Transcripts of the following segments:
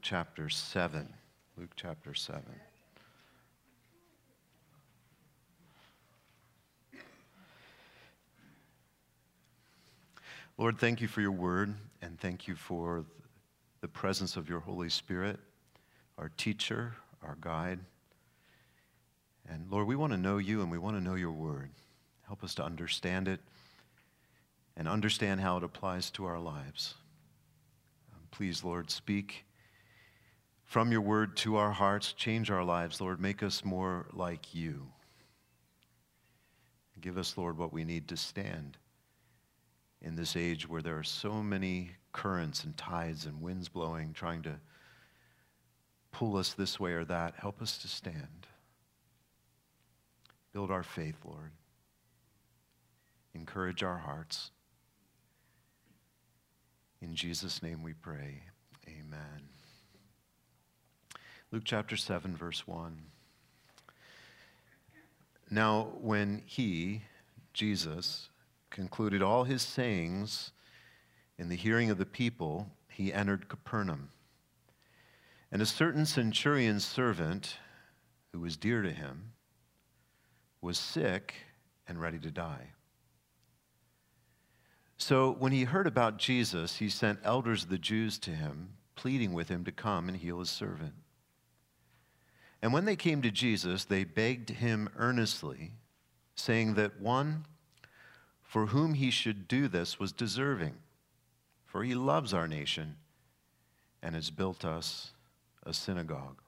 chapter 7. Luke chapter 7. Lord, thank you for your word, and thank you for the presence of your Holy Spirit, our teacher, our guide. And Lord, we want to know you and we want to know your word. Help us to understand it and understand how it applies to our lives. Please, Lord, speak from your word to our hearts. Change our lives, Lord. Make us more like you. Give us, Lord, what we need to stand in this age where there are so many currents and tides and winds blowing, trying to pull us this way or that. Help us to stand. Build our faith, Lord. Encourage our hearts. In Jesus' name we pray. Amen. Luke chapter 7, verse 1. Now, when he, Jesus, concluded all his sayings in the hearing of the people, he entered Capernaum. And a certain centurion's servant, who was dear to him, was sick and ready to die. So when he heard about Jesus, he sent elders of the Jews to him, pleading with him to come and heal his servant. And when they came to Jesus, they begged him earnestly, saying that one for whom he should do this was deserving, for he loves our nation and has built us a synagogue.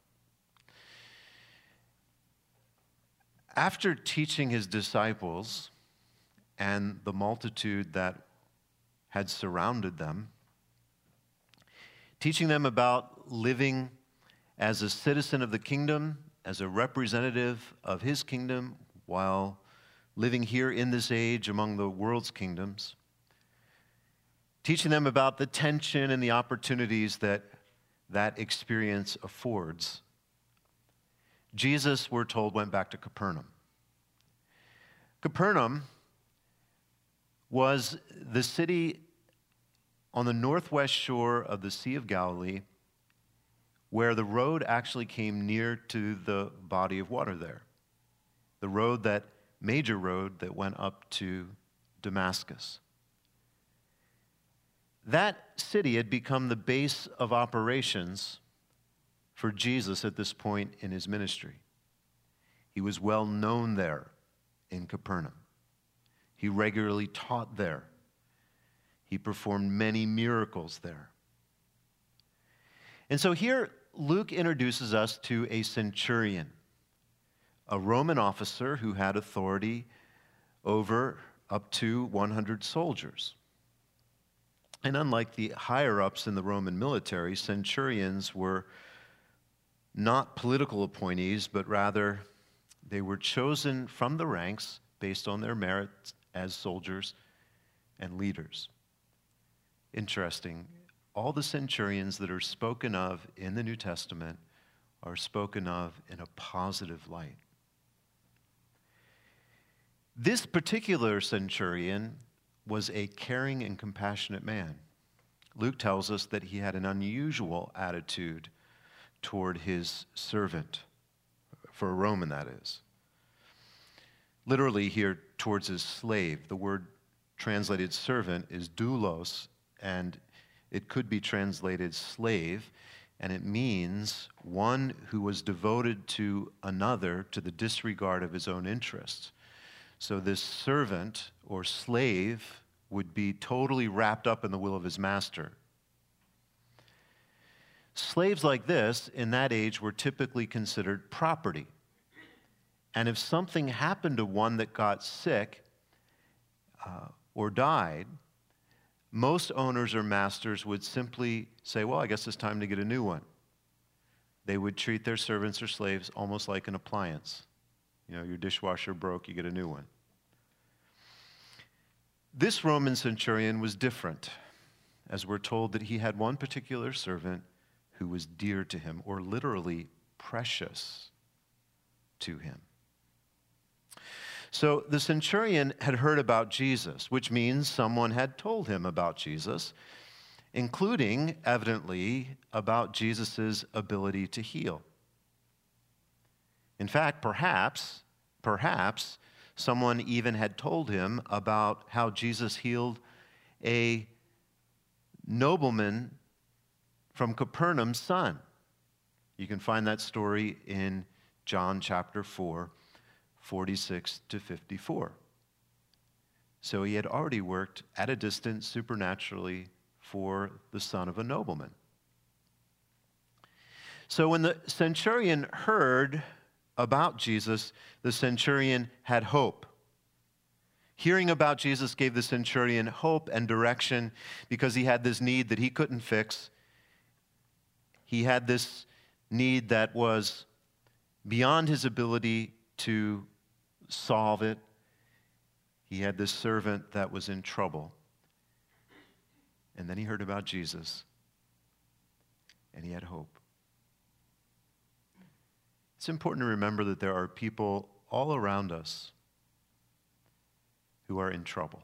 After teaching his disciples and the multitude that had surrounded them, teaching them about living as a citizen of the kingdom, as a representative of his kingdom, while living here in this age among the world's kingdoms, teaching them about the tension and the opportunities that that experience affords, Jesus, we're told, went back to Capernaum. Capernaum was the city on the northwest shore of the Sea of Galilee where the road actually came near to the body of water there. The major road that went up to Damascus. That city had become the base of operations for Jesus at this point in his ministry. He was well known there in Capernaum. He regularly taught there. He performed many miracles there. And so here, Luke introduces us to a centurion, a Roman officer who had authority over up to 100 soldiers. And unlike the higher-ups in the Roman military, centurions were not political appointees, but rather they were chosen from the ranks based on their merits as soldiers and leaders. Interesting. All the centurions that are spoken of in the New Testament are spoken of in a positive light. This particular centurion was a caring and compassionate man. Luke tells us that he had an unusual attitude toward his servant, for a Roman, that is. Literally here, towards his slave. The word translated servant is doulos, and it could be translated slave, and it means one who was devoted to another to the disregard of his own interests. So this servant or slave would be totally wrapped up in the will of his master. Slaves like this, in that age, were typically considered property. And if something happened to one that got sick or died, most owners or masters would simply say, well, I guess it's time to get a new one. They would treat their servants or slaves almost like an appliance. You know, your dishwasher broke, you get a new one. This Roman centurion was different, as we're told that he had one particular servant who was dear to him, or literally precious to him. So the centurion had heard about Jesus, which means someone had told him about Jesus. including, evidently, about Jesus' ability to heal. In fact, perhaps someone even had told him about how Jesus healed a nobleman from Capernaum's son. You can find that story in John chapter 4, 46 to 54. So he had already worked at a distance supernaturally for the son of a nobleman. So when the centurion heard about Jesus, the centurion had hope. Hearing about Jesus gave the centurion hope and direction because he had this need that he couldn't fix. He had this need that was beyond his ability to solve it. He had this servant that was in trouble. And then he heard about Jesus, and he had hope. It's important to remember that there are people all around us who are in trouble,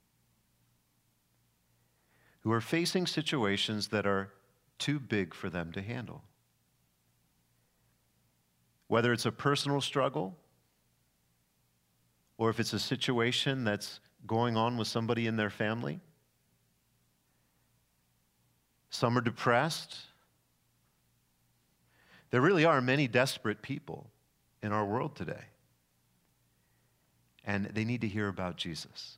who are facing situations that are too big for them to handle. Whether it's a personal struggle, or if it's a situation that's going on with somebody in their family. Some are depressed. There really are many desperate people in our world today. And they need to hear about Jesus.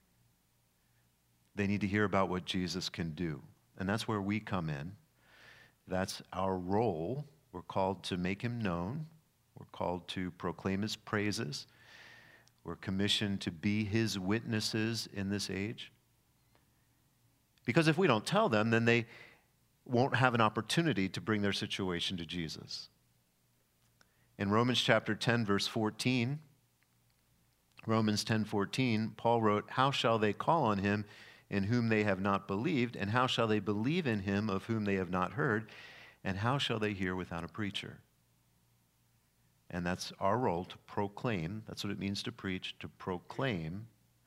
They need to hear about what Jesus can do. And that's where we come in. That's our role. We're called to make him known. We're called to proclaim his praises. We're commissioned to be his witnesses in this age. Because if we don't tell them, then they won't have an opportunity to bring their situation to Jesus. In Romans chapter 10, verse 14, Romans 10:14, Paul wrote, "How shall they call on him in whom they have not believed? And how shall they believe in him of whom they have not heard? And how shall they hear without a preacher?" And that's our role, to proclaim. That's what it means to preach, to proclaim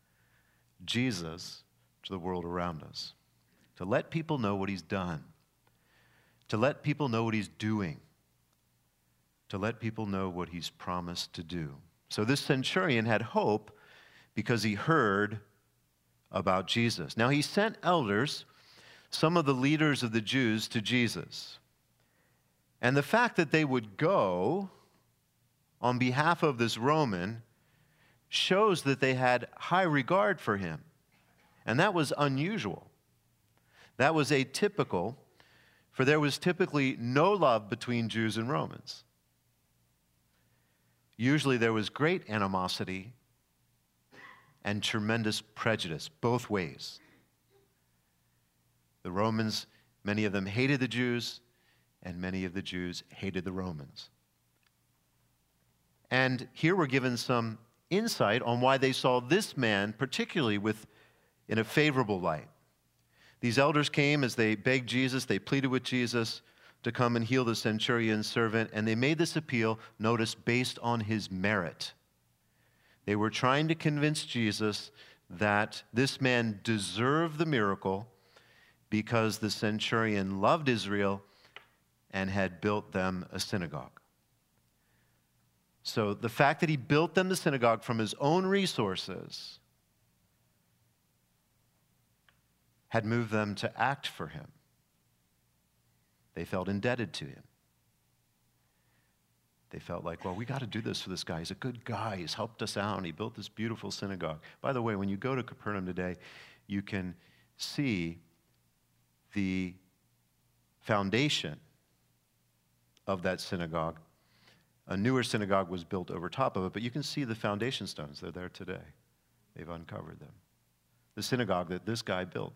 Jesus to the world around us. To let people know what he's done. To let people know what he's doing. To let people know what he's promised to do. So this centurion had hope because he heard about Jesus. Now he sent elders, some of the leaders of the Jews, to Jesus. And the fact that they would go on behalf of this Roman shows that they had high regard for him. And that was unusual. That was atypical, for there was typically no love between Jews and Romans. Usually there was great animosity and tremendous prejudice, both ways. The Romans, many of them hated the Jews, and many of the Jews hated the Romans. And here we're given some insight on why they saw this man particularly in a favorable light. These elders came as they begged Jesus, they pleaded with Jesus to come and heal the centurion's servant, and they made this appeal, notice, based on his merit. They were trying to convince Jesus that this man deserved the miracle because the centurion loved Israel and had built them a synagogue. So the fact that he built them the synagogue from his own resources had moved them to act for him. They felt indebted to him. They felt like, well, we got to do this for this guy. He's a good guy. He's helped us out, and he built this beautiful synagogue. By the way, when you go to Capernaum today, you can see the foundation of that synagogue. A newer synagogue was built over top of it, but you can see the foundation stones. They're there today. They've uncovered them. The synagogue that this guy built.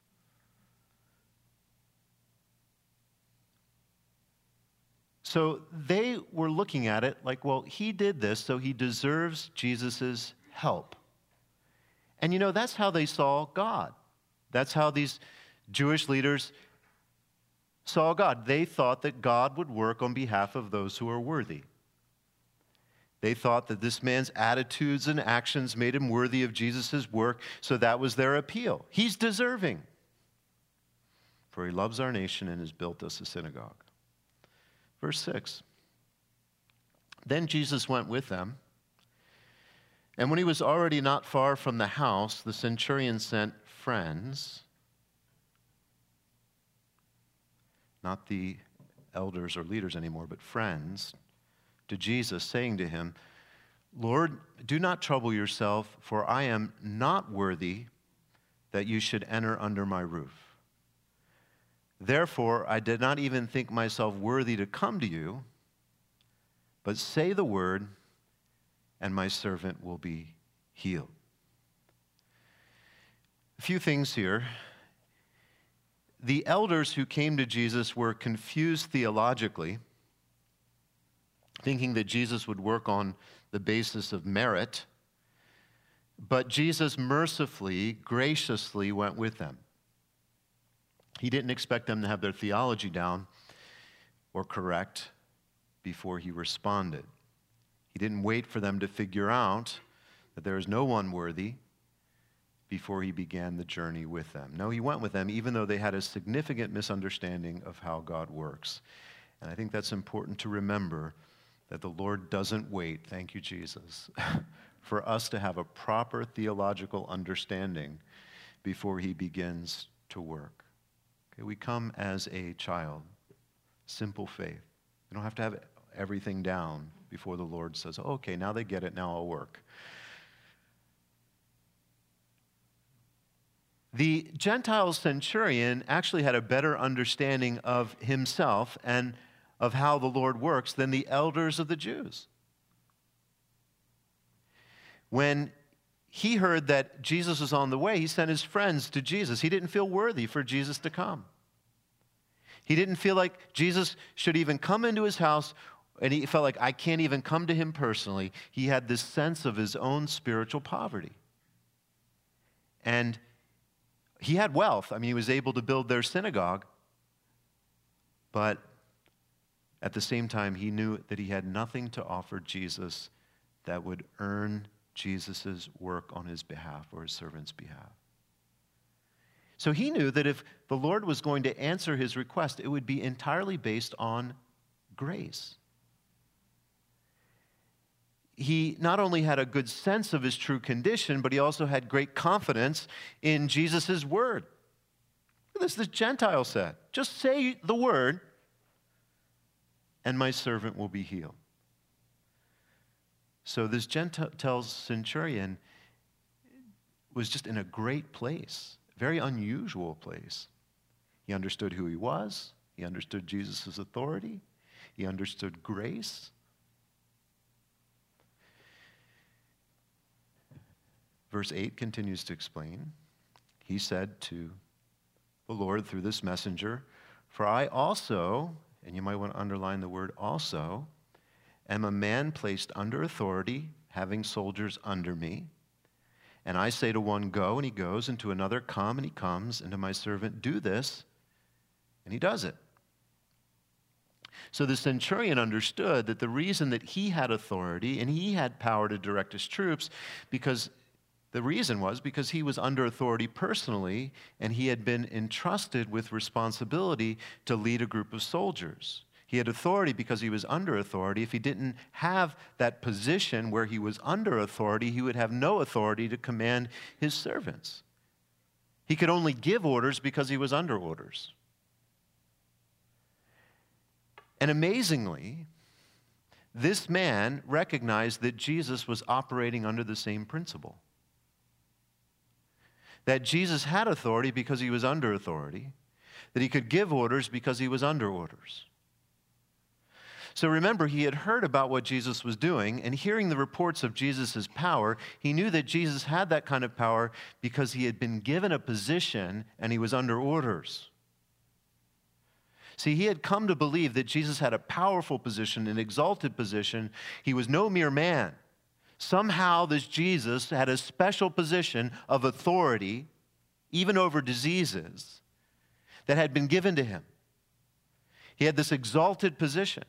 So they were looking at it like, well, he did this, so he deserves Jesus' help. And you know, that's how they saw God. That's how these Jewish leaders saw God. They thought that God would work on behalf of those who are worthy. They thought that this man's attitudes and actions made him worthy of Jesus' work, so that was their appeal. He's deserving. for he loves our nation and has built us a synagogue. Verse 6. Then Jesus went with them, and when he was already not far from the house, the centurion sent friends, not the elders or leaders anymore, but friends, to Jesus, saying to him, Lord, do not trouble yourself, for I am not worthy that you should enter under my roof. Therefore, I did not even think myself worthy to come to you, but say the word, and my servant will be healed. A few things here. The elders who came to Jesus were confused theologically, thinking that Jesus would work on the basis of merit, but Jesus mercifully, graciously went with them. He didn't expect them to have their theology down or correct before he responded. He didn't wait for them to figure out that there is no one worthy before he began the journey with them. No, he went with them even though they had a significant misunderstanding of how God works. And I think that's important to remember, that the Lord doesn't wait, thank you, Jesus, for us to have a proper theological understanding before he begins to work. Okay, we come as a child, simple faith. We don't have to have everything down before the Lord says, oh, okay, now they get it, now I'll work. The Gentile centurion actually had a better understanding of himself and of how the Lord works than the elders of the Jews. When he heard that Jesus was on the way, he sent his friends to Jesus. He didn't feel worthy for Jesus to come. He didn't feel like Jesus should even come into his house, and he felt like, I can't even come to him personally. He had this sense of his own spiritual poverty. And he had wealth. I mean, he was able to build their synagogue, but at the same time, he knew that he had nothing to offer Jesus that would earn Jesus' work on his behalf or his servant's behalf. So he knew that if the Lord was going to answer his request, it would be entirely based on grace. He not only had a good sense of his true condition, but he also had great confidence in Jesus' word. This the Gentile said, just say the word, and my servant will be healed. So this Gentile centurion was just in a great place, a very unusual place. He understood who he was. He understood Jesus' authority. He understood grace. Verse 8 continues to explain. He said to the Lord through this messenger, for I also, and you might want to underline the word also, am a man placed under authority, having soldiers under me. And I say to one, go, and he goes, and to another, come, and he comes, and to my servant, do this, and he does it. So the centurion understood that the reason that he had authority and he had power to direct his troops, the reason was because he was under authority personally, and he had been entrusted with responsibility to lead a group of soldiers. He had authority because he was under authority. If he didn't have that position where he was under authority, he would have no authority to command his servants. He could only give orders because he was under orders. And amazingly, this man recognized that Jesus was operating under the same principle. That Jesus had authority because he was under authority, that he could give orders because he was under orders. So remember, he had heard about what Jesus was doing, and hearing the reports of Jesus' power, he knew that Jesus had that kind of power because he had been given a position and he was under orders. See, he had come to believe that Jesus had a powerful position, an exalted position. He was no mere man. Somehow this Jesus had a special position of authority, even over diseases, that had been given to him. He had this exalted position.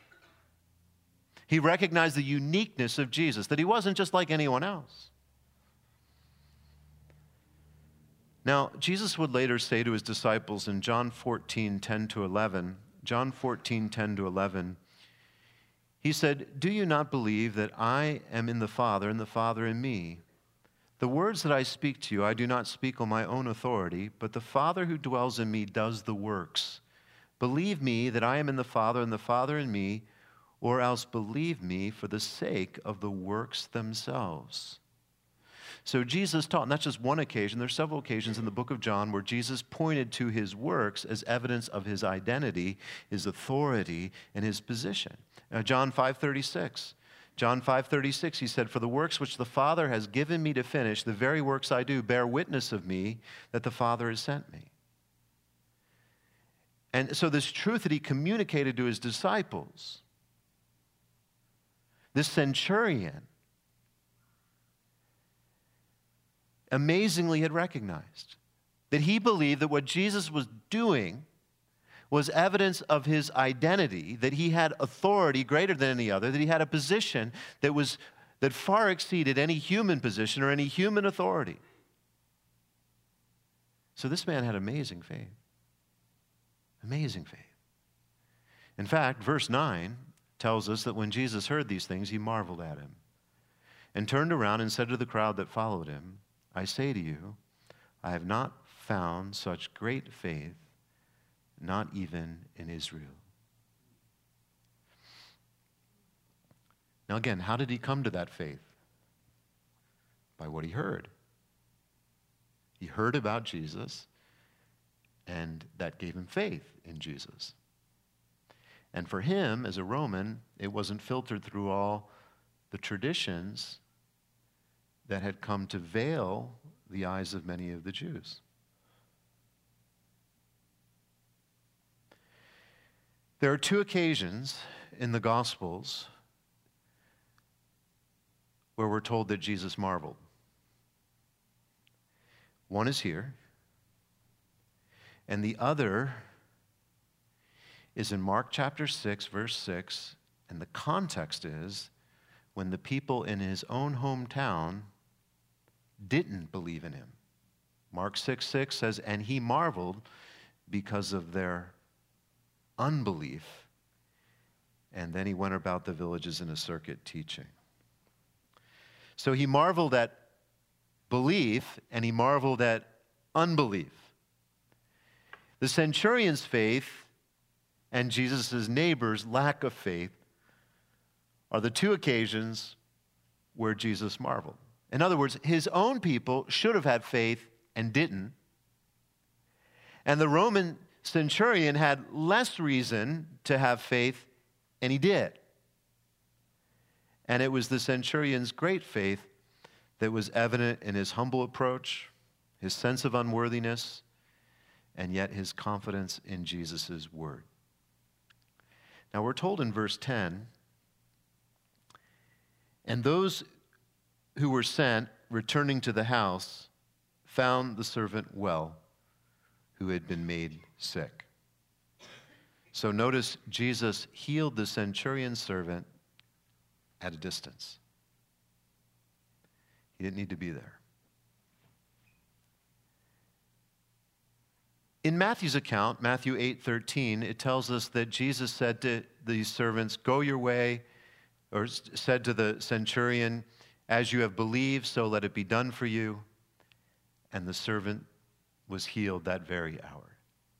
He recognized the uniqueness of Jesus, that he wasn't just like anyone else. Now, Jesus would later say to his disciples in John 14:10 to 11, John 14:10 to 11, he said, "Do you not believe that I am in the Father and the Father in me? The words that I speak to you, I do not speak on my own authority, but the Father who dwells in me does the works. Believe me that I am in the Father and the Father in me, or else believe me for the sake of the works themselves." So Jesus taught, and that's just one occasion. There's several occasions in the book of John where Jesus pointed to his works as evidence of his identity, his authority, and his position. John 5:36. John 5:36, he said, "For the works which the Father has given me to finish, the very works I do, bear witness of me that the Father has sent me." And so this truth that he communicated to his disciples, this centurion amazingly had recognized that he believed that what Jesus was doing was evidence of his identity, that he had authority greater than any other, that he had a position that far exceeded any human position or any human authority. So this man had amazing faith. Amazing faith. In fact, verse 9 tells us that when Jesus heard these things, he marveled at him and turned around and said to the crowd that followed him, "I say to you, I have not found such great faith, not even in Israel." Now again, how did he come to that faith? By what he heard. He heard about Jesus, and that gave him faith in Jesus. And for him, as a Roman, it wasn't filtered through all the traditions that had come to veil the eyes of many of the Jews. There are two occasions in the Gospels where we're told that Jesus marveled. One is here, and the other is in Mark chapter 6, verse 6, and the context is when the people in his own hometown didn't believe in him. Mark 6:6 says, "And he marveled because of their unbelief." And then he went about the villages in a circuit teaching. So he marveled at belief and he marveled at unbelief. The centurion's faith and Jesus' neighbor's lack of faith are the two occasions where Jesus marveled. In other words, his own people should have had faith and didn't. And the Roman centurion had less reason to have faith, and he did. And it was the centurion's great faith that was evident in his humble approach, his sense of unworthiness, and yet his confidence in Jesus' word. Now we're told in verse 10, "And those who were sent, returning to the house, found the servant well, who had been made sick." So notice Jesus healed the centurion's servant at a distance. He didn't need to be there. In Matthew's account, Matthew 8:13, it tells us that Jesus said to these servants, "Go your way," or said to the centurion, "As you have believed, so let it be done for you." And the servant was healed that very hour.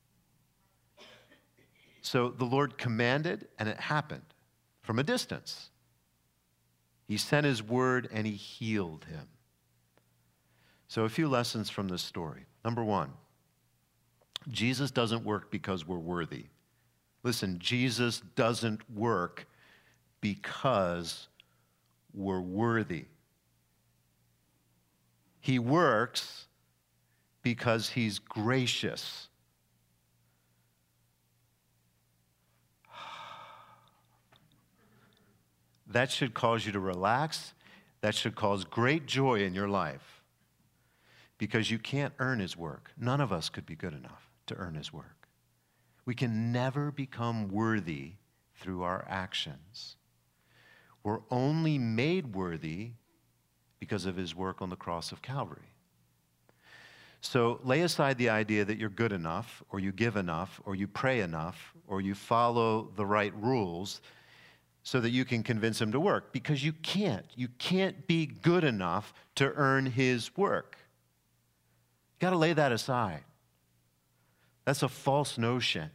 So the Lord commanded, and it happened from a distance. He sent his word, and he healed him. So a few lessons from this story. Number one, Jesus doesn't work because we're worthy. Listen, Jesus doesn't work because we're worthy. He works because he's gracious. That should cause you to relax. That should cause great joy in your life, because you can't earn his work. None of us could be good enough to earn his work. We can never become worthy through our actions. We're only made worthy because of his work on the cross of Calvary. So lay aside the idea that you're good enough, or you give enough, or you pray enough, or you follow the right rules so that you can convince him to work, because you can't. You can't be good enough to earn his work. You got to lay that aside. That's a false notion.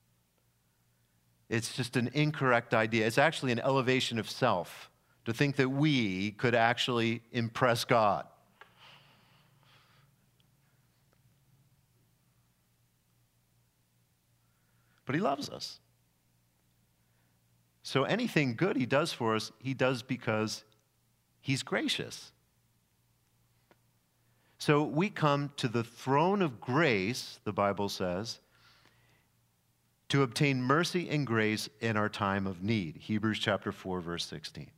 It's just an incorrect idea. It's actually an elevation of self to think that we could actually impress God. But he loves us. So anything good he does for us, he does because he's gracious. So we come to the throne of grace, the Bible says, to obtain mercy and grace in our time of need. Hebrews chapter 4, verse 16.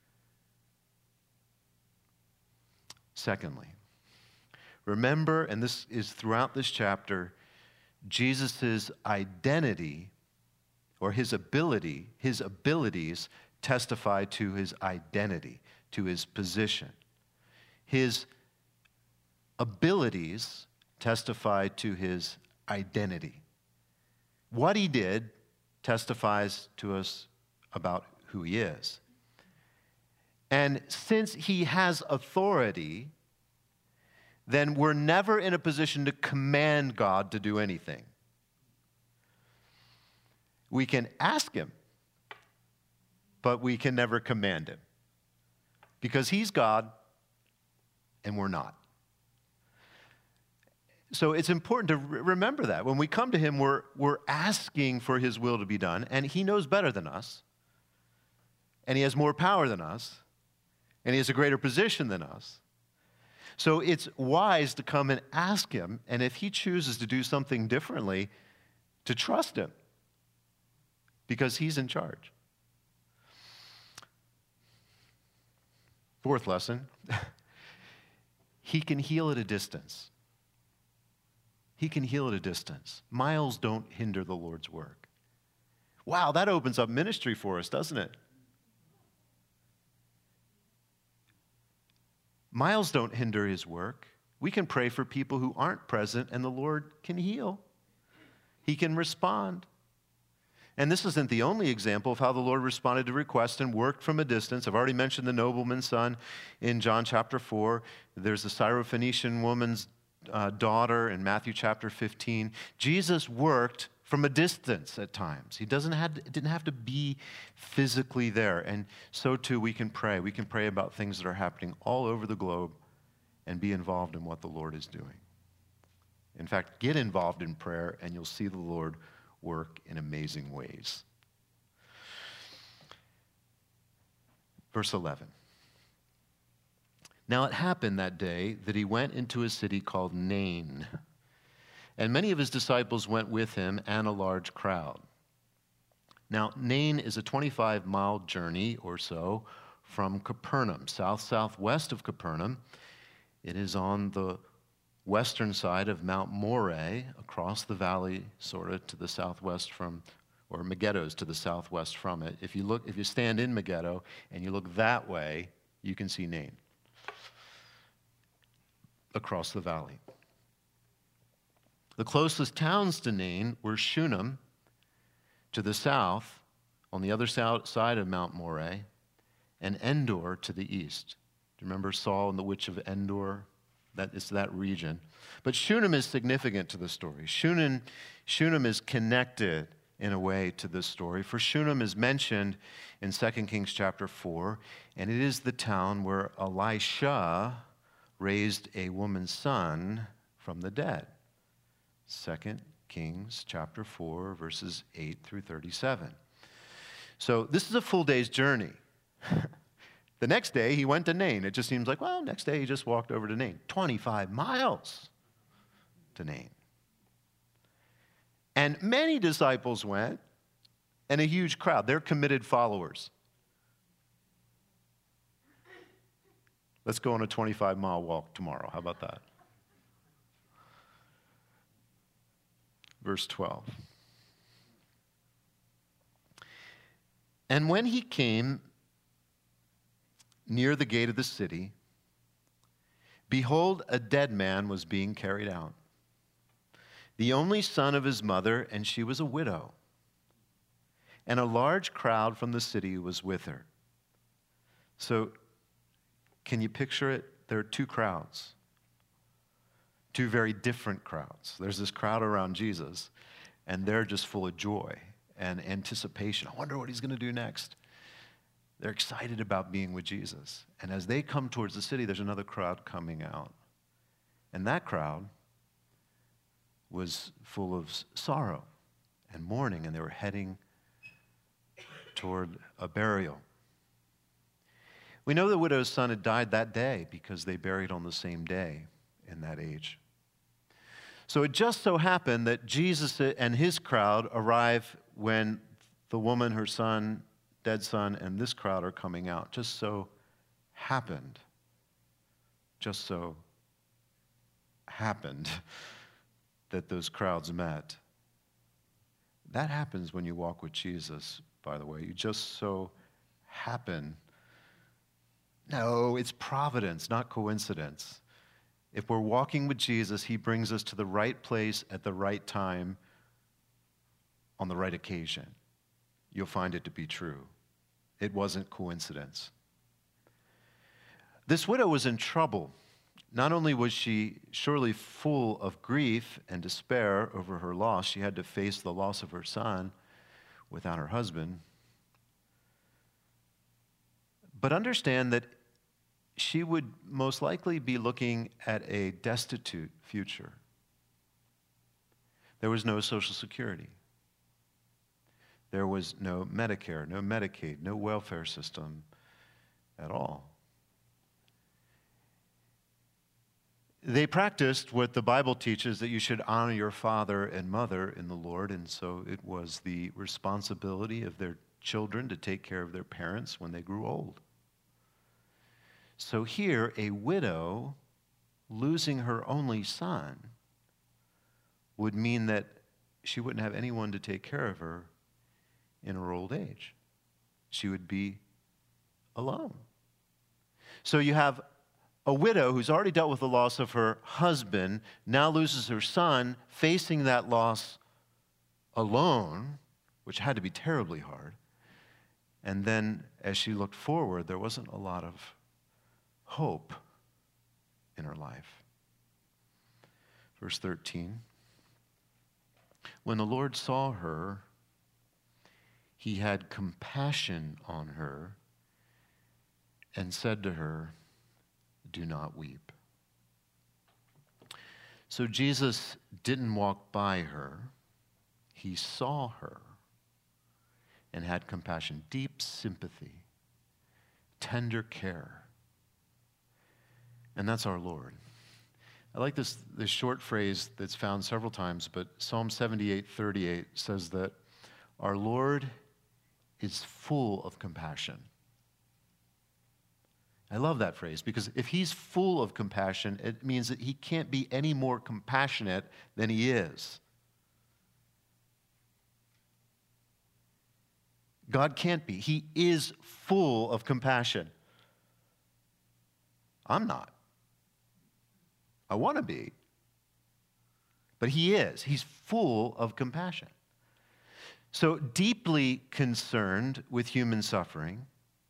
Secondly, remember, and this is throughout this chapter, Jesus' identity or his abilities testify to his identity, to his position. His abilities testify to his identity. What he did testifies to us about who he is. And since he has authority, then we're never in a position to command God to do anything. We can ask him, but we can never command him, because he's God and we're not. So it's important to remember that. When we come to him, we're asking for his will to be done, and he knows better than us, and he has more power than us, and he has a greater position than us. So it's wise to come and ask him, and if he chooses to do something differently, to trust him, because he's in charge. Fourth lesson, he can heal at a distance. He can heal at a distance. Miles don't hinder the Lord's work. Wow, that opens up ministry for us, doesn't it? Miles don't hinder his work. We can pray for people who aren't present, and the Lord can heal. He can respond. And this isn't the only example of how the Lord responded to requests and worked from a distance. I've already mentioned the nobleman's son in John chapter 4. There's the Syrophoenician woman's daughter in Matthew chapter 15. Jesus worked from a distance at times. He didn't have to be physically there. And so too we can pray. We can pray about things that are happening all over the globe and be involved in what the Lord is doing. In fact, get involved in prayer and you'll see the Lord work in amazing ways. Verse 11. Now it happened that day that he went into a city called Nain, and many of his disciples went with him and a large crowd. Now Nain is a 25-mile journey or so from Capernaum, southwest of Capernaum. It is on the western side of Mount Moreh, across the valley, sort of to the southwest from, or Megiddo's to the southwest from it. If you stand in Megiddo and you look that way, you can see Nain across the valley. The closest towns to Nain were Shunem to the south, on the other side of Mount Moreh, and Endor to the east. Do you remember Saul and the witch of Endor? It's that region. But Shunem is significant to the story. Shunem is connected in a way to this story, for Shunem is mentioned in 2 Kings chapter 4, and it is the town where Elisha raised a woman's son from the dead. 2 Kings chapter 4, verses 8 through 37. So this is a full day's journey. The next day, he went to Nain. It just seems like, well, next day he just walked over to Nain. 25 miles to Nain. And many disciples went, and a huge crowd. They're committed followers. Let's go on a 25-mile walk tomorrow. How about that? Verse 12. And when he came near the gate of the city, Behold, a dead man was being carried out, the only son of his mother, and she was a widow. And a large crowd from the city was with her. So, can you picture it? There are two crowds, two very different crowds. There's this crowd around Jesus, and they're just full of joy and anticipation. I wonder what he's going to do next. They're excited about being with Jesus. And as they come towards the city, there's another crowd coming out. And that crowd was full of sorrow and mourning, and they were heading toward a burial. We know the widow's son had died that day because they buried on the same day in that age. So it just so happened that Jesus and his crowd arrive when the woman, her son, dead son, and this crowd are coming out. Just so happened that those crowds met. That happens when you walk with Jesus, by the way. You just so happen. No, it's providence, not coincidence. If we're walking with Jesus, he brings us to the right place at the right time on the right occasion. You'll find it to be true. It wasn't coincidence. This widow was in trouble. Not only was she surely full of grief and despair over her loss, she had to face the loss of her son without her husband. But understand that she would most likely be looking at a destitute future. There was no Social Security. There was no Medicare, no Medicaid, no welfare system at all. They practiced what the Bible teaches, that you should honor your father and mother in the Lord, and so it was the responsibility of their children to take care of their parents when they grew old. So here, a widow losing her only son would mean that she wouldn't have anyone to take care of her in her old age. She would be alone. So you have a widow who's already dealt with the loss of her husband, now loses her son, facing that loss alone, which had to be terribly hard. And then as she looked forward, there wasn't a lot of hope in her life. Verse 13. When the Lord saw her, he had compassion on her and said to her, "Do not weep." So Jesus didn't walk by her. He saw her and had compassion, deep sympathy, tender care. And that's our Lord. I like this short phrase that's found several times, but Psalm 78:38 says that our Lord is full of compassion. I love that phrase, because if he's full of compassion, it means that he can't be any more compassionate than he is. God can't be. He is full of compassion. I'm not. I want to be. But he is. He's full of compassion. So deeply concerned with human suffering,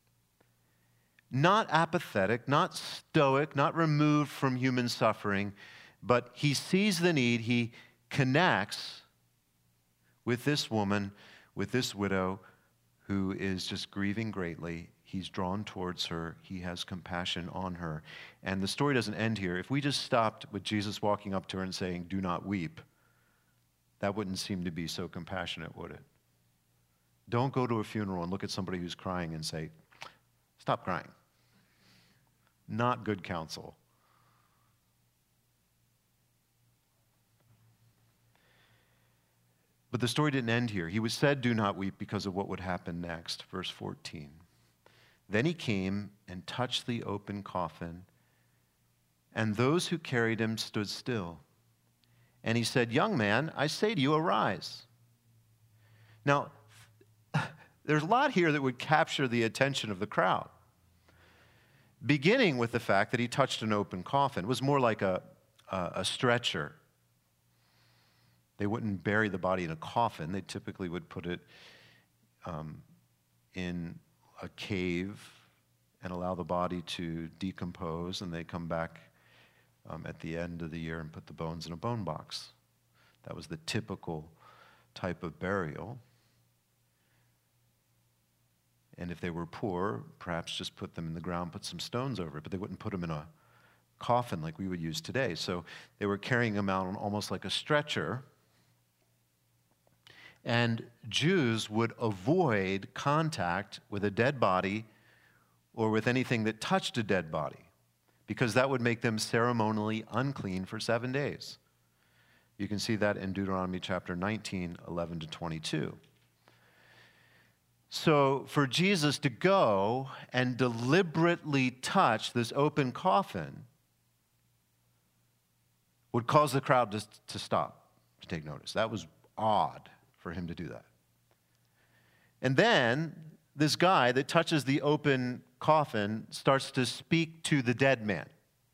not apathetic, not stoic, not removed from human suffering, but he sees the need. He connects with this woman, with this widow who is just grieving greatly. He's drawn towards her. He has compassion on her. And the story doesn't end here. If we just stopped with Jesus walking up to her and saying, "Do not weep," that wouldn't seem to be so compassionate, would it? Don't go to a funeral and look at somebody who's crying and say, "Stop crying." Not good counsel. But the story didn't end here. He was said, "Do not weep," because of what would happen next. Verse 14. Then he came and touched the open coffin, and those who carried him stood still. And he said, "Young man, I say to you, arise." Now, there's a lot here that would capture the attention of the crowd, beginning with the fact that he touched an open coffin. It was more like a stretcher. They wouldn't bury the body in a coffin. They typically would put it in a cave and allow the body to decompose, and they come back at the end of the year and put the bones in a bone box. That was the typical type of burial. And if they were poor, perhaps just put them in the ground, put some stones over it, but they wouldn't put them in a coffin like we would use today. So they were carrying them out on almost like a stretcher. And Jews would avoid contact with a dead body or with anything that touched a dead body, because that would make them ceremonially unclean for 7 days. You can see that in Deuteronomy chapter 19, 11 to 22. So for Jesus to go and deliberately touch this open coffin would cause the crowd to stop, to take notice. That was odd for him to do that. And then this guy that touches the open coffin starts to speak to the dead man.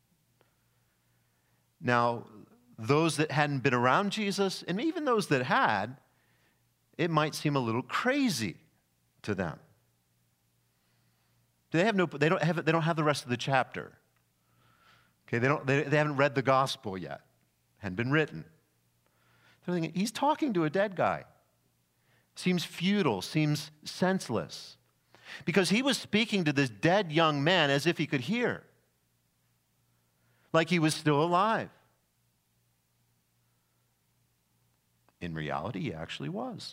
Now, those that hadn't been around Jesus, and even those that had, it might seem a little crazy to them. They don't have the rest of the chapter. Okay, they haven't read the gospel yet. Hadn't been written. They're thinking, he's talking to a dead guy. Seems futile, seems senseless. Because he was speaking to this dead young man as if he could hear. Like he was still alive. In reality, he actually was.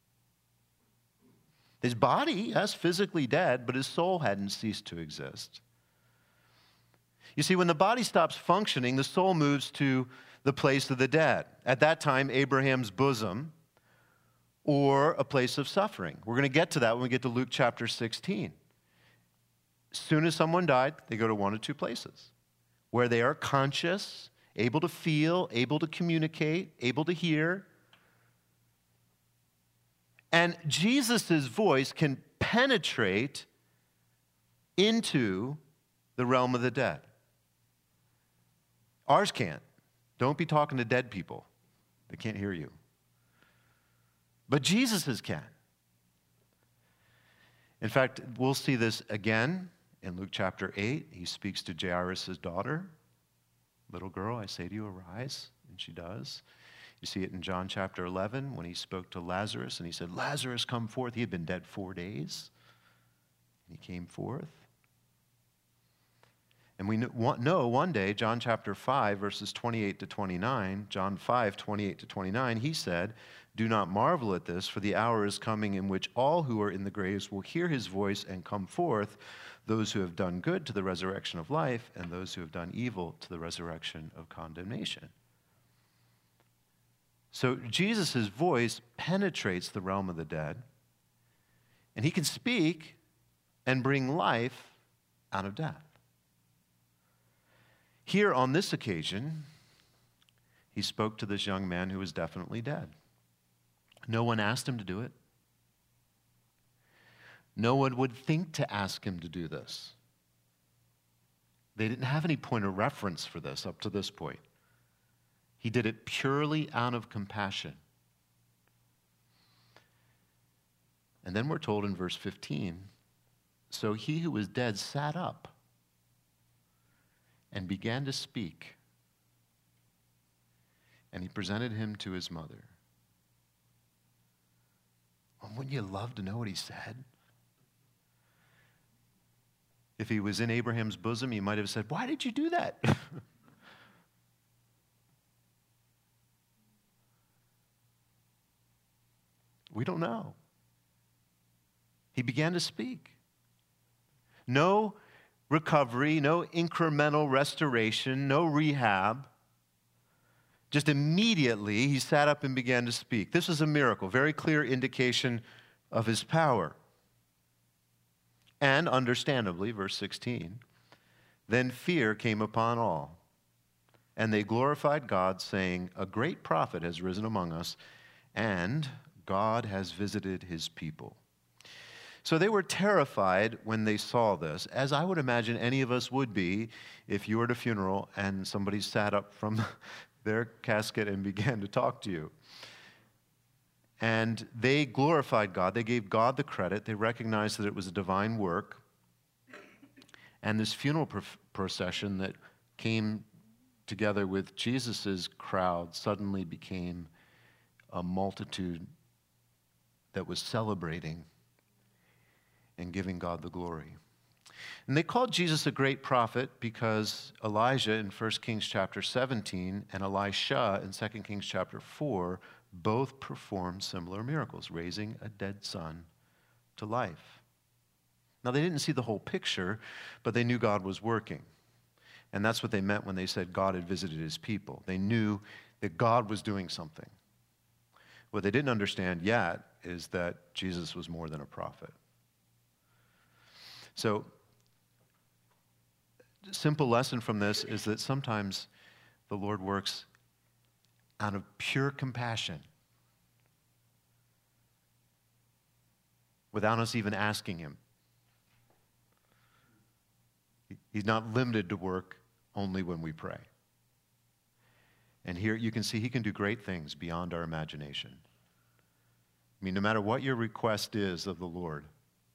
His body, yes, physically dead, but his soul hadn't ceased to exist. You see, when the body stops functioning, the soul moves to the place of the dead. At that time, Abraham's bosom, or a place of suffering. We're going to get to that when we get to Luke chapter 16. As soon as someone died, they go to one of two places, where they are conscious, able to feel, able to communicate, able to hear. And Jesus' voice can penetrate into the realm of the dead. Ours can't. Don't be talking to dead people. They can't hear you. But Jesus's can. In fact, we'll see this again in Luke chapter 8. He speaks to Jairus' daughter. Little girl, I say to you, arise. And she does. You see it in John chapter 11 when he spoke to Lazarus and he said, Lazarus, come forth. He had been dead 4 days. And he came forth. And we know one day, John chapter 5, verses 28 to 29, John 5, 28 to 29, he said, do not marvel at this, for the hour is coming in which all who are in the graves will hear his voice and come forth, those who have done good to the resurrection of life, and those who have done evil to the resurrection of condemnation. So Jesus' voice penetrates the realm of the dead, and he can speak and bring life out of death. Here on this occasion, he spoke to this young man who was definitely dead. No one asked him to do it. No one would think to ask him to do this. They didn't have any point of reference for this up to this point. He did it purely out of compassion. And then we're told in verse 15, so he who was dead sat up and began to speak. And he presented him to his mother. Well, wouldn't you love to know what he said? If he was in Abraham's bosom, he might have said, why did you do that? We don't know. He began to speak. No recovery, no incremental restoration, no rehab. Just immediately, he sat up and began to speak. This was a miracle, very clear indication of his power. And understandably, verse 16, then fear came upon all, and they glorified God, saying, a great prophet has risen among us, and God has visited his people. So they were terrified when they saw this, as I would imagine any of us would be if you were at a funeral and somebody sat up from their casket and began to talk to you. And they glorified God. They gave God the credit. They recognized that it was a divine work. And this funeral procession that came together with Jesus' crowd suddenly became a multitude that was celebrating and giving God the glory. And they called Jesus a great prophet because Elijah in 1 Kings chapter 17 and Elisha in 2 Kings chapter 4 both performed similar miracles, raising a dead son to life. Now, they didn't see the whole picture, but they knew God was working. And that's what they meant when they said God had visited his people. They knew that God was doing something. What they didn't understand yet is that Jesus was more than a prophet. So, a simple lesson from this is that sometimes the Lord works out of pure compassion without us even asking him. He's not limited to work only when we pray. And here you can see he can do great things beyond our imagination. I mean, no matter what your request is of the Lord,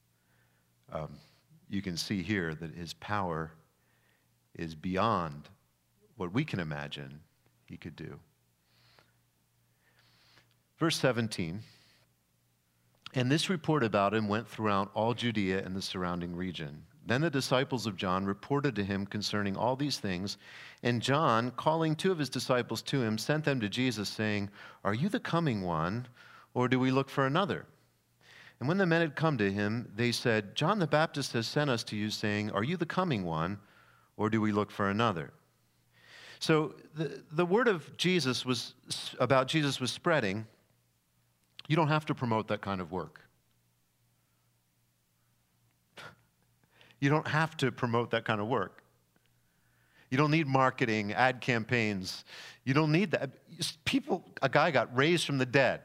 you can see here that his power is beyond what we can imagine he could do. Verse 17, and this report about him went throughout all Judea and the surrounding region. Then the disciples of John reported to him concerning all these things, and John, calling two of his disciples to him, sent them to Jesus, saying, "Are you the coming one, or do we look for another?" And when the men had come to him, they said, "John the Baptist has sent us to you, saying, 'Are you the coming one, or do we look for another?'" So the word of Jesus was spreading. You don't have to promote that kind of work. You don't have to promote that kind of work. You don't need marketing, ad campaigns. You don't need that. A guy got raised from the dead.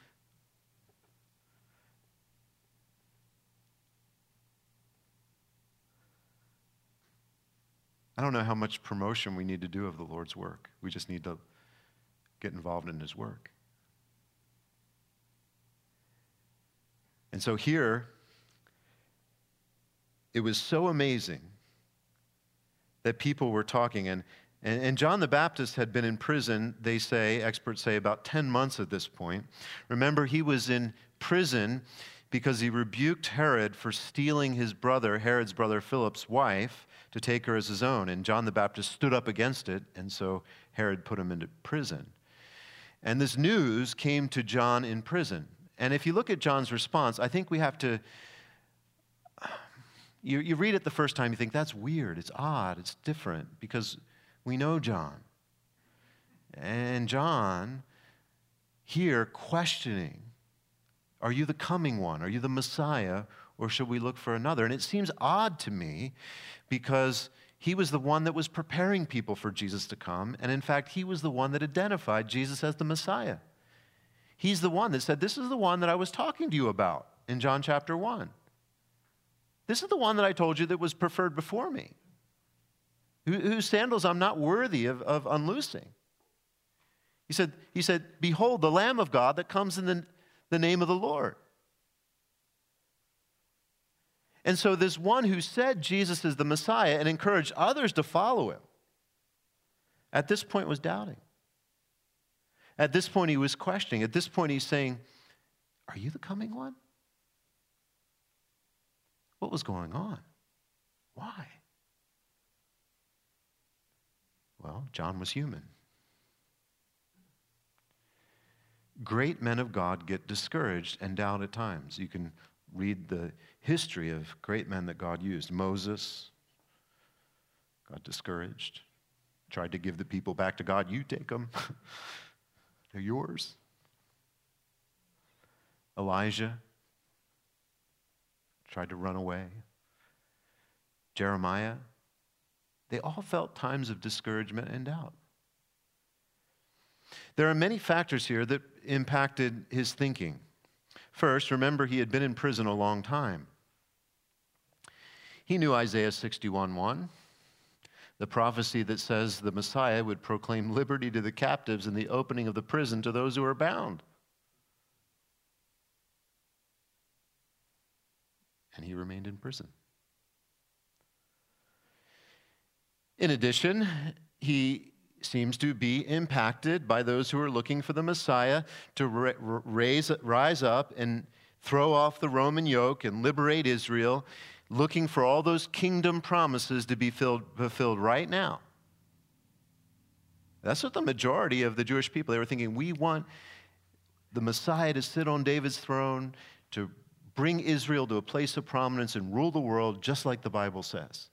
I don't know how much promotion we need to do of the Lord's work. We just need to get involved in his work. And so here, it was so amazing that people were talking. And John the Baptist had been in prison, they say, experts say, about 10 months at this point. Remember, he was in prison because he rebuked Herod for stealing Herod's brother Philip's wife, to take her as his own. And John the Baptist stood up against it, and so Herod put him into prison. And this news came to John in prison. And if you look at John's response, I think we have to, you read it the first time, you think, that's weird, it's odd, it's different, because we know John. And John, here, questioning, are you the coming one? Are you the Messiah? Or should we look for another? And it seems odd to me because he was the one that was preparing people for Jesus to come. And in fact, he was the one that identified Jesus as the Messiah. He's the one that said, this is the one that I was talking to you about in John chapter 1. This is the one that I told you that was preferred before me, whose sandals I'm not worthy of unloosing. He said, behold, the Lamb of God that comes in the name of the Lord. And so this one who said Jesus is the Messiah and encouraged others to follow him, at this point was doubting. At this point he was questioning. At this point he's saying, are you the coming one? What was going on? Why? Well, John was human. Great men of God get discouraged and doubt at times. You can read the history of great men that God used. Moses got discouraged, tried to give the people back to God. You take them. They're yours. Elijah tried to run away. Jeremiah. They all felt times of discouragement and doubt. There are many factors here that impacted his thinking. First, remember he had been in prison a long time. He knew Isaiah 61:1, the prophecy that says the Messiah would proclaim liberty to the captives and the opening of the prison to those who are bound. And he remained in prison. In addition, he seems to be impacted by those who are looking for the Messiah to rise up and throw off the Roman yoke and liberate Israel, looking for all those kingdom promises to be fulfilled right now. That's what the majority of the Jewish people, they were thinking, we want the Messiah to sit on David's throne, to bring Israel to a place of prominence and rule the world just like the Bible says.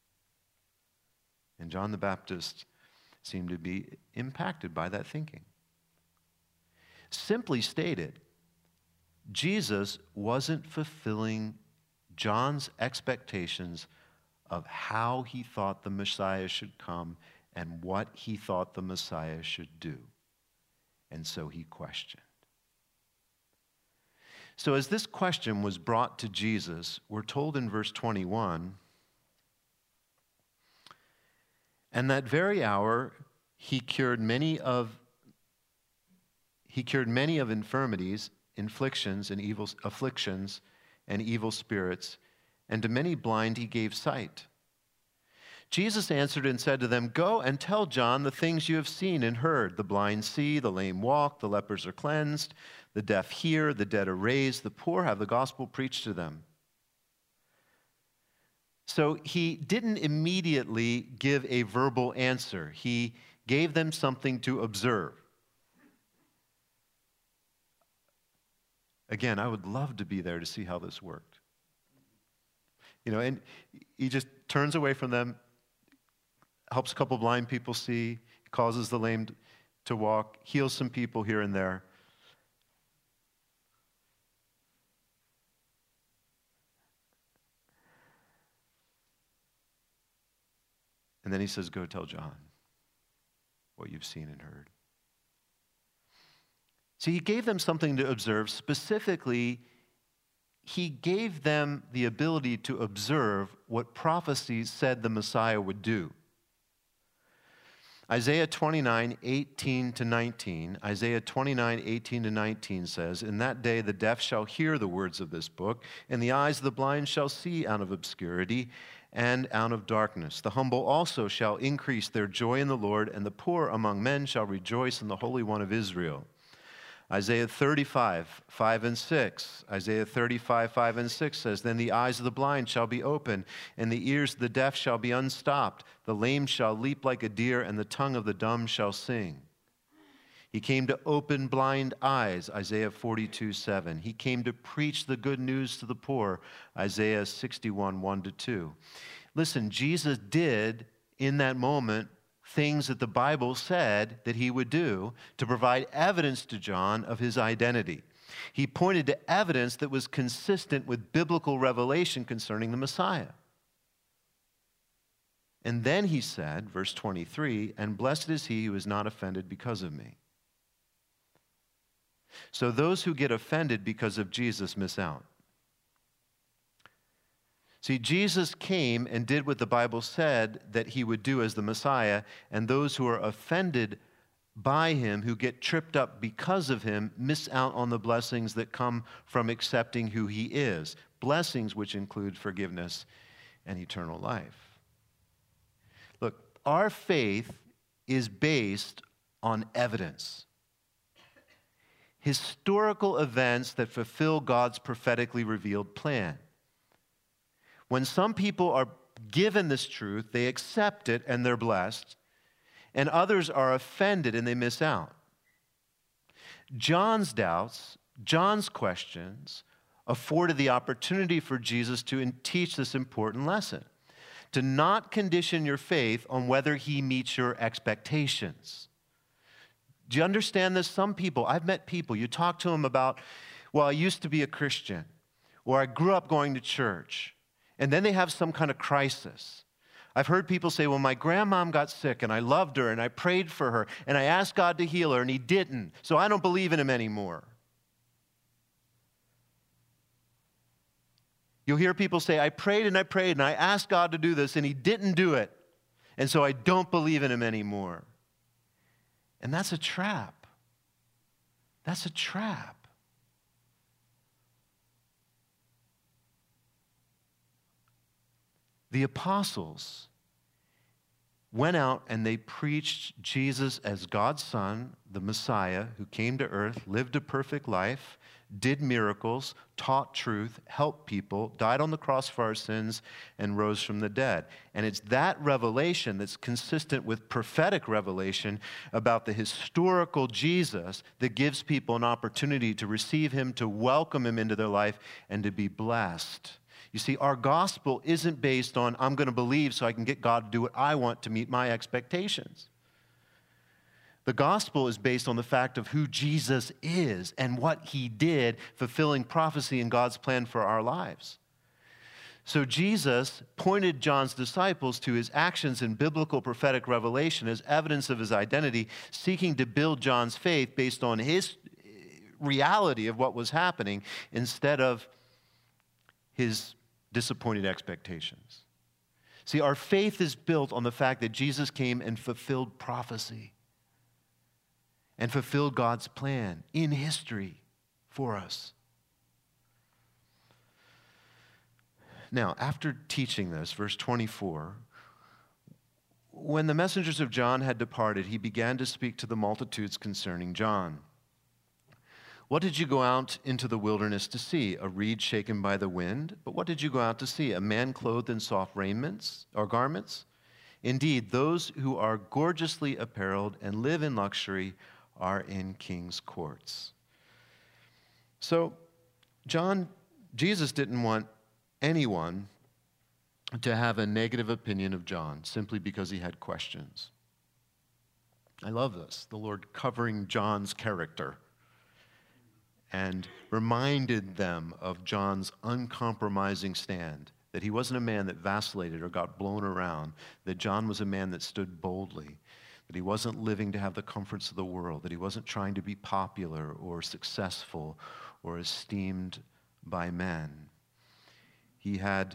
And John the Baptist seemed to be impacted by that thinking. Simply stated, Jesus wasn't fulfilling John's expectations of how he thought the Messiah should come and what he thought the Messiah should do. And so he questioned. So as this question was brought to Jesus, we're told in verse 21, and that very hour he cured many of infirmities, afflictions and evil spirits, and to many blind he gave sight. Jesus answered and said to them, "Go and tell John the things you have seen and heard. The blind see, the lame walk, the lepers are cleansed, the deaf hear, the dead are raised, the poor have the gospel preached to them." So he didn't immediately give a verbal answer. He gave them something to observe. Again, I would love to be there to see how this worked. And he just turns away from them, helps a couple blind people see, causes the lame to walk, heals some people here and there. And then he says, "Go tell John what you've seen and heard." See, he gave them something to observe. Specifically, he gave them the ability to observe what prophecy said the Messiah would do. Isaiah 29:18-19 says, "In that day the deaf shall hear the words of this book, and the eyes of the blind shall see out of obscurity and out of darkness. The humble also shall increase their joy in the Lord, and the poor among men shall rejoice in the Holy One of Israel." Isaiah 35:5-6. Isaiah 35:5-6 says, "Then the eyes of the blind shall be opened, and the ears of the deaf shall be unstopped. The lame shall leap like a deer, and the tongue of the dumb shall sing." He came to open blind eyes, Isaiah 42:7. He came to preach the good news to the poor, Isaiah 61:1-2. Listen, Jesus did in that moment things that the Bible said that he would do to provide evidence to John of his identity. He pointed to evidence that was consistent with biblical revelation concerning the Messiah. And then he said, verse 23, "And blessed is he who is not offended because of me." So those who get offended because of Jesus miss out. See, Jesus came and did what the Bible said that he would do as the Messiah, and those who are offended by him, who get tripped up because of him, miss out on the blessings that come from accepting who he is, blessings which include forgiveness and eternal life. Look, our faith is based on evidence. Historical events that fulfill God's prophetically revealed plan. When some people are given this truth, they accept it and they're blessed, and others are offended and they miss out. John's doubts, John's questions afforded the opportunity for Jesus to teach this important lesson, to not condition your faith on whether he meets your expectations. Do you understand this? Some people, I've met people, you talk to them about, well, I used to be a Christian, or I grew up going to church, and then they have some kind of crisis. I've heard people say, well, my grandmom got sick, and I loved her, and I prayed for her, and I asked God to heal her, and he didn't, so I don't believe in him anymore. You'll hear people say, I prayed and I asked God to do this, and he didn't do it. And so I don't believe in him anymore. And that's a trap. That's a trap. The apostles went out and they preached Jesus as God's Son, the Messiah, who came to earth, lived a perfect life, did miracles, taught truth, helped people, died on the cross for our sins, and rose from the dead. And it's that revelation that's consistent with prophetic revelation about the historical Jesus that gives people an opportunity to receive him, to welcome him into their life, and to be blessed. You see, our gospel isn't based on, I'm going to believe so I can get God to do what I want to meet my expectations. The gospel is based on the fact of who Jesus is and what he did, fulfilling prophecy in God's plan for our lives. So Jesus pointed John's disciples to his actions in biblical prophetic revelation as evidence of his identity, seeking to build John's faith based on his reality of what was happening instead of his disappointed expectations. See, our faith is built on the fact that Jesus came and fulfilled prophecy and fulfilled God's plan in history for us. Now, after teaching this, verse 24, when the messengers of John had departed, he began to speak to the multitudes concerning John. What did you go out into the wilderness to see? A reed shaken by the wind? But what did you go out to see? A man clothed in soft raiments or garments? Indeed, those who are gorgeously apparelled and live in luxury are in king's courts. So, Jesus didn't want anyone to have a negative opinion of John simply because he had questions. I love this, the Lord covering John's character and reminded them of John's uncompromising stand, that he wasn't a man that vacillated or got blown around, that John was a man that stood boldly, that he wasn't living to have the comforts of the world, that he wasn't trying to be popular or successful or esteemed by men. He had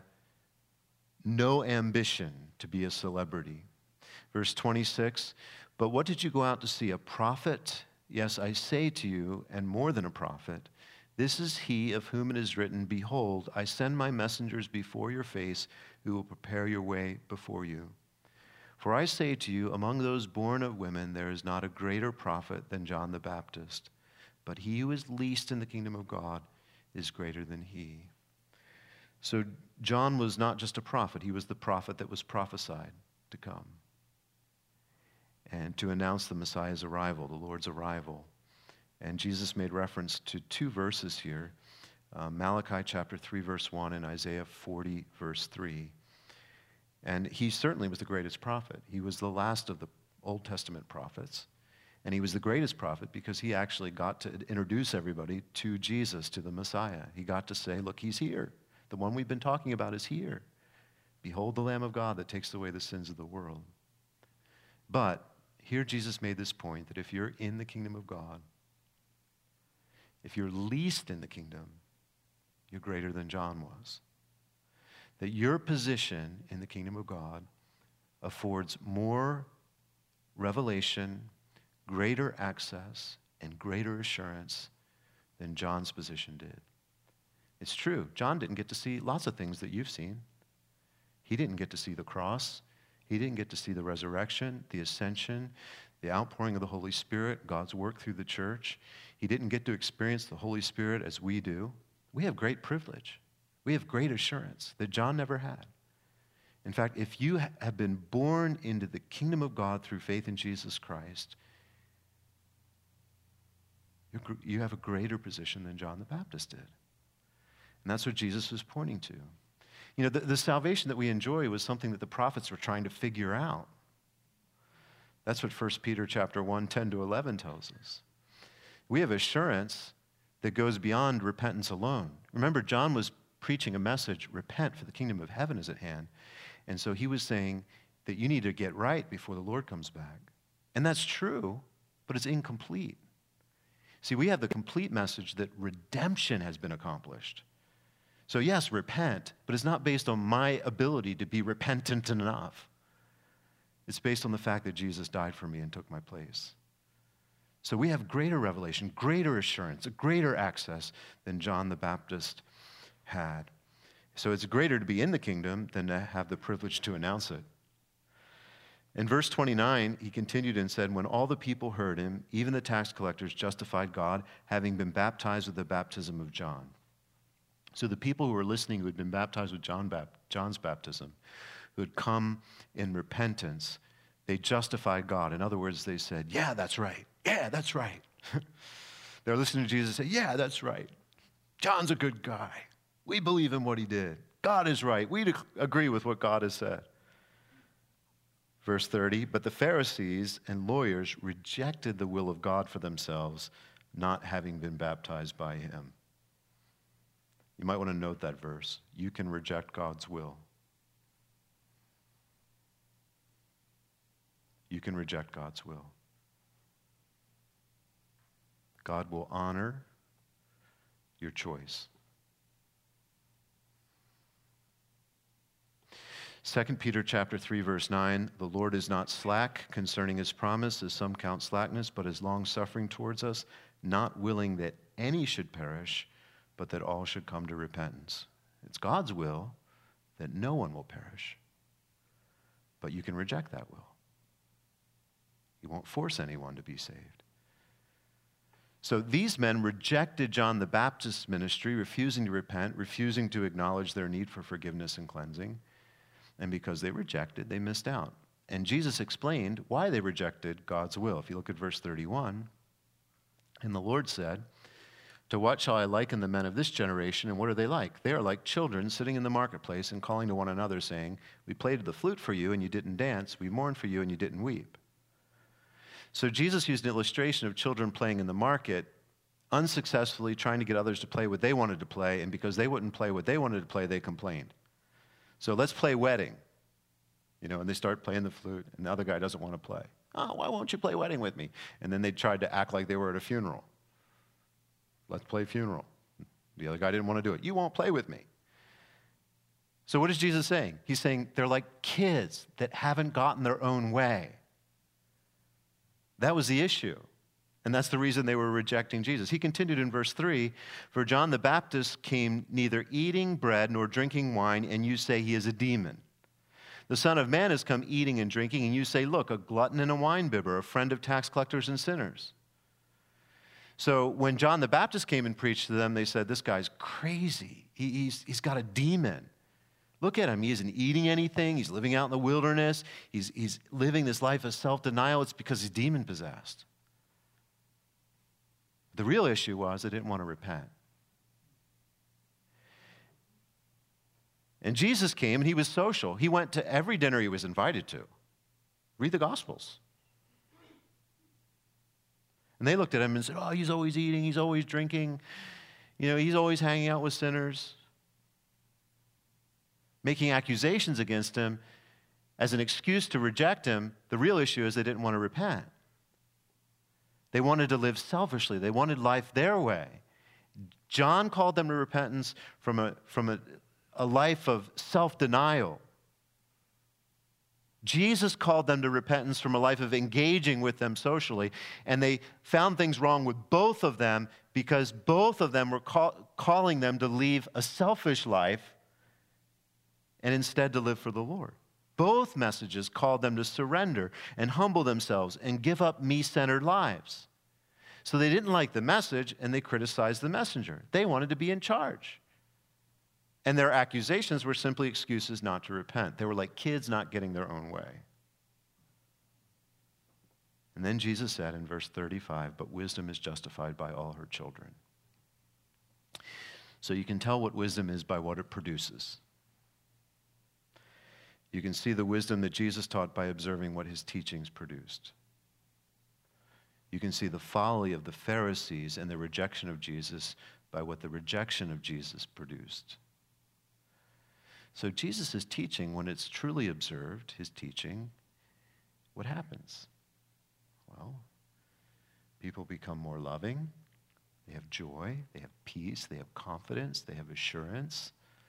no ambition to be a celebrity. Verse 26, but what did you go out to see? A prophet? Yes, I say to you, and more than a prophet, this is he of whom it is written, behold, I send my messengers before your face who will prepare your way before you. For I say to you, among those born of women, there is not a greater prophet than John the Baptist, but he who is least in the kingdom of God is greater than he. So John was not just a prophet, he was the prophet that was prophesied to come and to announce the Messiah's arrival, the Lord's arrival. And Jesus made reference to two verses here, Malachi chapter 3, verse 1, and Isaiah 40, verse 3. And he certainly was the greatest prophet. He was the last of the Old Testament prophets. And he was the greatest prophet because he actually got to introduce everybody to Jesus, to the Messiah. He got to say, look, he's here. The one we've been talking about is here. Behold the Lamb of God that takes away the sins of the world. But here Jesus made this point that if you're in the kingdom of God, if you're least in the kingdom, you're greater than John was. That your position in the kingdom of God affords more revelation, greater access, and greater assurance than John's position did. It's true, John didn't get to see lots of things that you've seen. He didn't get to see the cross. He didn't get to see the resurrection, the ascension, the outpouring of the Holy Spirit, God's work through the church. He didn't get to experience the Holy Spirit as we do. We have great privilege. We have great assurance that John never had. In fact, if you have been born into the kingdom of God through faith in Jesus Christ, you have a greater position than John the Baptist did. And that's what Jesus was pointing to. You know, the salvation that we enjoy was something that the prophets were trying to figure out. That's what 1 Peter chapter 1, 10 to 11 tells us. We have assurance that goes beyond repentance alone. Remember, John was preaching a message, repent for the kingdom of heaven is at hand. And so he was saying that you need to get right before the Lord comes back. And that's true, but it's incomplete. See, we have the complete message that redemption has been accomplished. So yes, repent, but it's not based on my ability to be repentant enough. It's based on the fact that Jesus died for me and took my place. So we have greater revelation, greater assurance, a greater access than John the Baptist had. So it's greater to be in the kingdom than to have the privilege to announce it. In verse 29, he continued and said, when all the people heard him, even the tax collectors justified God, having been baptized with the baptism of John. So the people who were listening, who had been baptized with John's baptism, who had come in repentance, they justified God. In other words, they said, yeah, that's right. Yeah, that's right. They're listening to Jesus say, yeah, that's right. John's a good guy. We believe in what he did. God is right. We agree with what God has said. Verse 30, but the Pharisees and lawyers rejected the will of God for themselves, not having been baptized by him. You might want to note that verse. You can reject God's will. You can reject God's will. God will honor your choice. 2 Peter chapter 3, verse 9, the Lord is not slack concerning his promise, as some count slackness, but is long-suffering towards us, not willing that any should perish, but that all should come to repentance. It's God's will that no one will perish. But you can reject that will. He won't force anyone to be saved. So these men rejected John the Baptist's ministry, refusing to repent, refusing to acknowledge their need for forgiveness and cleansing. And because they rejected, they missed out. And Jesus explained why they rejected God's will. If you look at verse 31, and the Lord said, to what shall I liken the men of this generation, and what are they like? They are like children sitting in the marketplace and calling to one another, saying, we played the flute for you, and you didn't dance. We mourned for you, and you didn't weep. So Jesus used an illustration of children playing in the market, unsuccessfully trying to get others to play what they wanted to play, and because they wouldn't play what they wanted to play, they complained. So let's play wedding. And they start playing the flute, and the other guy doesn't want to play. Oh, why won't you play wedding with me? And then they tried to act like they were at a funeral. Let's play funeral. The other guy didn't want to do it. You won't play with me. So what is Jesus saying? He's saying they're like kids that haven't gotten their own way. That was the issue. And that's the reason they were rejecting Jesus. He continued in verse 3, for John the Baptist came neither eating bread nor drinking wine, and you say he is a demon. The Son of Man has come eating and drinking, and you say, look, a glutton and a winebibber, a friend of tax collectors and sinners. So when John the Baptist came and preached to them, they said, this guy's crazy. He's got a demon. Look at him. He isn't eating anything. He's living out in the wilderness. He's living this life of self-denial. It's because he's demon-possessed. The real issue was they didn't want to repent. And Jesus came, and he was social. He went to every dinner he was invited to. Read the Gospels. And they looked at him and said, oh, he's always eating, he's always drinking, he's always hanging out with sinners. Making accusations against him as an excuse to reject him. The real issue is they didn't want to repent. They wanted to live selfishly. They wanted life their way. John called them to repentance from a life of self-denial. Jesus called them to repentance from a life of engaging with them socially, and they found things wrong with both of them because both of them were calling them to leave a selfish life and instead to live for the Lord. Both messages called them to surrender and humble themselves and give up me-centered lives. So they didn't like the message, and they criticized the messenger. They wanted to be in charge. And their accusations were simply excuses not to repent. They were like kids not getting their own way. And then Jesus said in verse 35, but wisdom is justified by all her children. So you can tell what wisdom is by what it produces. You can see the wisdom that Jesus taught by observing what his teachings produced. You can see the folly of the Pharisees and the rejection of Jesus by what the rejection of Jesus produced. So Jesus' teaching, when it's truly observed, his teaching, what happens? Well, people become more loving, They have joy, they have peace, they have confidence, they have assurance.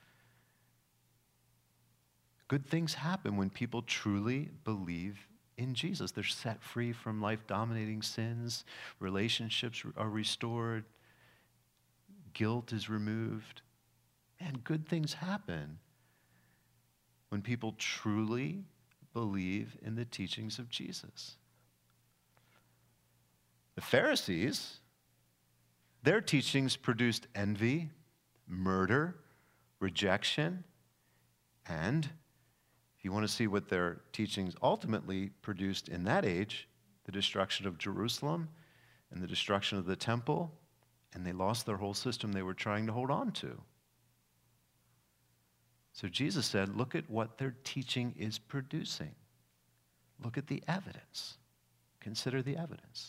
Good things happen when people truly believe in Jesus. They're set free from life-dominating sins. Relationships are restored. Guilt is removed. And good things happen when people truly believe in the teachings of Jesus. The Pharisees, their teachings produced envy, murder, rejection, and if you want to see what their teachings ultimately produced in that age, the destruction of Jerusalem and the destruction of the temple, and they lost their whole system they were trying to hold on to. So Jesus said, look at what their teaching is producing. Look at the evidence. Consider the evidence.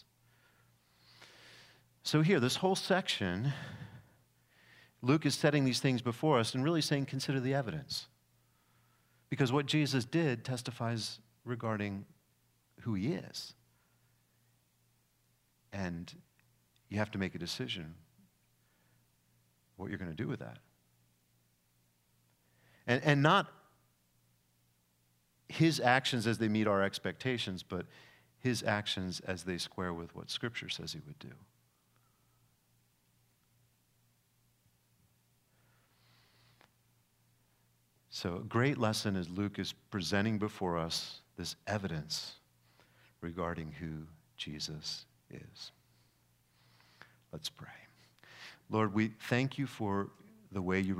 So here, this whole section, Luke is setting these things before us and really saying, consider the evidence. Because what Jesus did testifies regarding who he is. And you have to make a decision what you're going to do with that. And not his actions as they meet our expectations, but his actions as they square with what Scripture says he would do. So a great lesson as Luke is presenting before us this evidence regarding who Jesus is. Let's pray. Lord, we thank you for the way you